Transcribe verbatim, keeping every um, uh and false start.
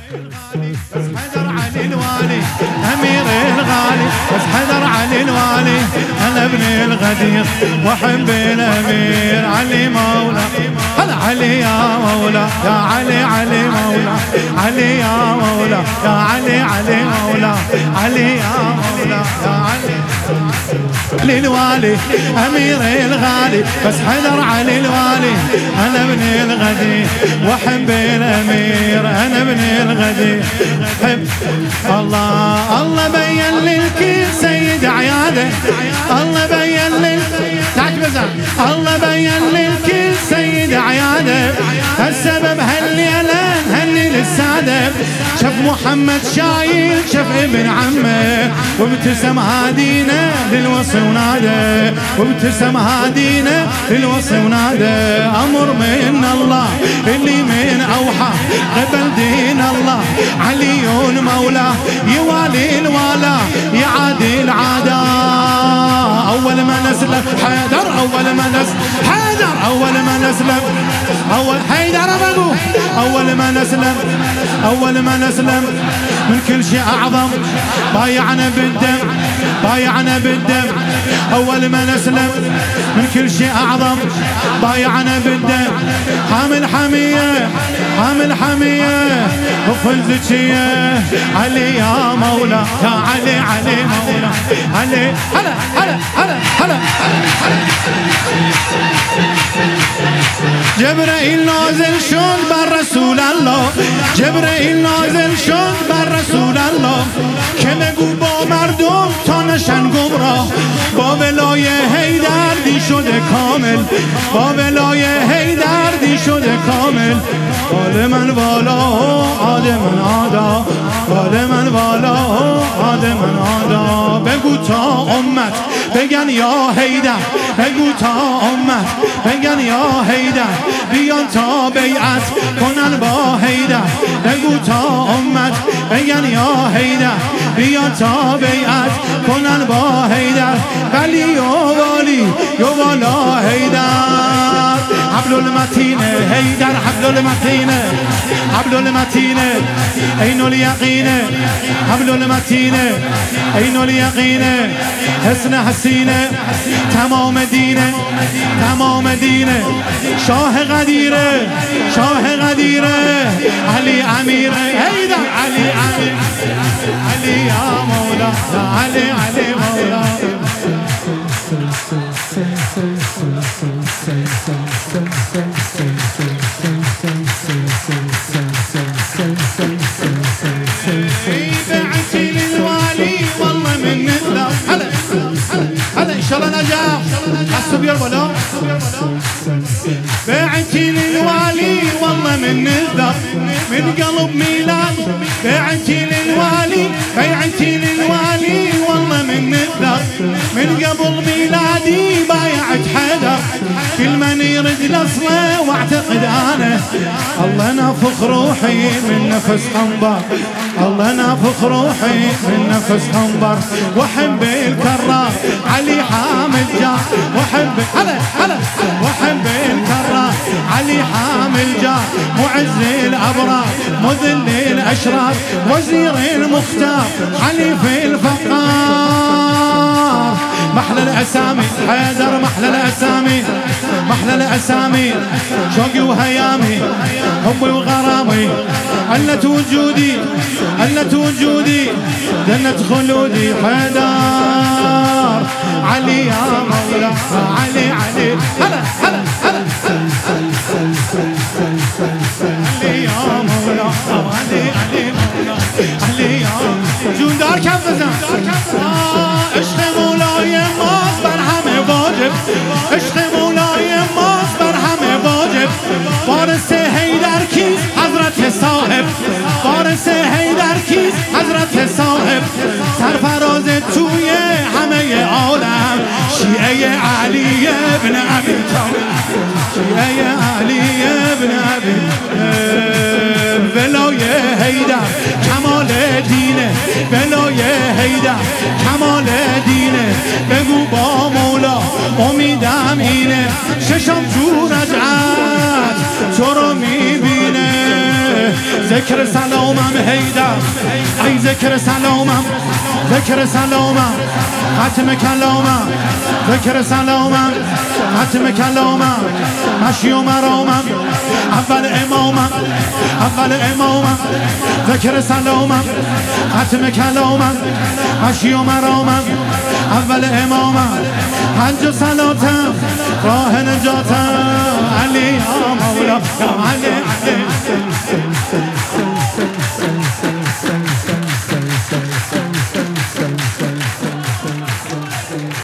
بس حيدر علي الوالي أمير الغالي بس حيدر علي الوالي أنا ابن الغدير وأحب الأمير علي مولا هلا علي يا مولا يا علي علي مولا علي يا مولا يا علي علي مولا علي يا مولا يا علي للوالي أمير الغالي بس حيدر علي الوالي أنا ابن الغدير وأحب الأمير أنا ابن الغدير حب الله الله بين للكل سيد عياده الله بين لل الله بين للكل سيد عياده السبب هالليلة هني للسادة شاف محمد شايل شاف ابن عمه وابتسم هادينا للوصي ونادى وابتسم هادينا للوصي ونادى أمر من الله اللي من أوحى قبل دين الله علي مولاه يوالي الوالا يعادي العادة أول ما نسلم حيدر أول ما نسلم حيدر أول ما نسلم أول حيدر أبو أول ما نسلم أول ما نسلم من كل شيء أعظم بايعنا بالدم بايعنا بالدم أول ما نسلم من كل شيء أعظم بايعنا بالدم حامل حمية حامل حمية وفل زكية علي يا مولا يا علي علي مولا علي هلا هلا هلا هلا جبرائيل نازل شد بر رسول الله جبرائیل نازل شد بر رسول الله که بگو با مردم تا نشن گمراه با ولای حیدر دی شده کامل با ولای حیدر دی شده کامل بال من والا عاد من عادا بال من والا عاد من عادا بگو تا امت بگن یا حیدر بگو تا امت بگن یا حیدر بیان تا بیعت کنن با حیدر بگو تا امت بگن یا حیدر بیان تا بیعت کنن با حیدر ولی یا والی یا والا حیدر حبل المتینه حیدر حبل المتینه حبل المتینه عین الیقینه حبل المتینه عین الیقینه حسن حسینه تمام دینه تمام دینه شاه قدیره شاه قدیره علی امیر حیدر علی امیر علی یا مولا علی علی مولا بعتي للوالي والله من النار هلا هلا ان شاء الله نجاح حسب يا ولا بعتي للوالي والله من الذر من قلب ميلاد بعتي للوالي بعتي للوالي والله من الذر من قبل ميلادي بايعت حيدر كل من يرد الاصله واعتقد انا الله نافخ روحي من نفس عنبر الله نافخ روحي من نفس عنبر واحب الكرار علي حامل جار واحب هلا هلا واحب الكرار علي حامل جار معز الابرار مذل الاشرار وزير المختار علي في الفقار محلى الاسامي حيدر محلى الاسامي محلى الاسامي شوقي وهيامي حبي وغرامي علت وجودي علت وجودي جنة خلودي حيدر علي يا مولا علي علي هلا هلا هلا علي يا مولا علي علي مولا علي يا جوندار كم بزن عشق مولاي ماز بر همه واجب عشق مولاي ماز بر همه واجب وارث حیدر کیست حضرت صاحب وارث حیدر کیست حضرت صاحب سرفراز توی همه عالم شیعه علی ابن ابی طالب شیعه علی ابن ابی ولای حیدر کمال دینه ولای حیدر کمال دینه بگو با مولا امیدم اینه ششم جو رجعت تو رو میبینه ذکر سلامم حیدر ای ذکر سلامم ذکر سلامم ختم کلامم ذکر سلامم ختم کلامم مشی و مرامم اول امامم اول امامم ذکر سلامم ختم کلامم مشی و مرامم اول امامم حج و صلاتم راه نجاتم علی یا مولا یا علی علی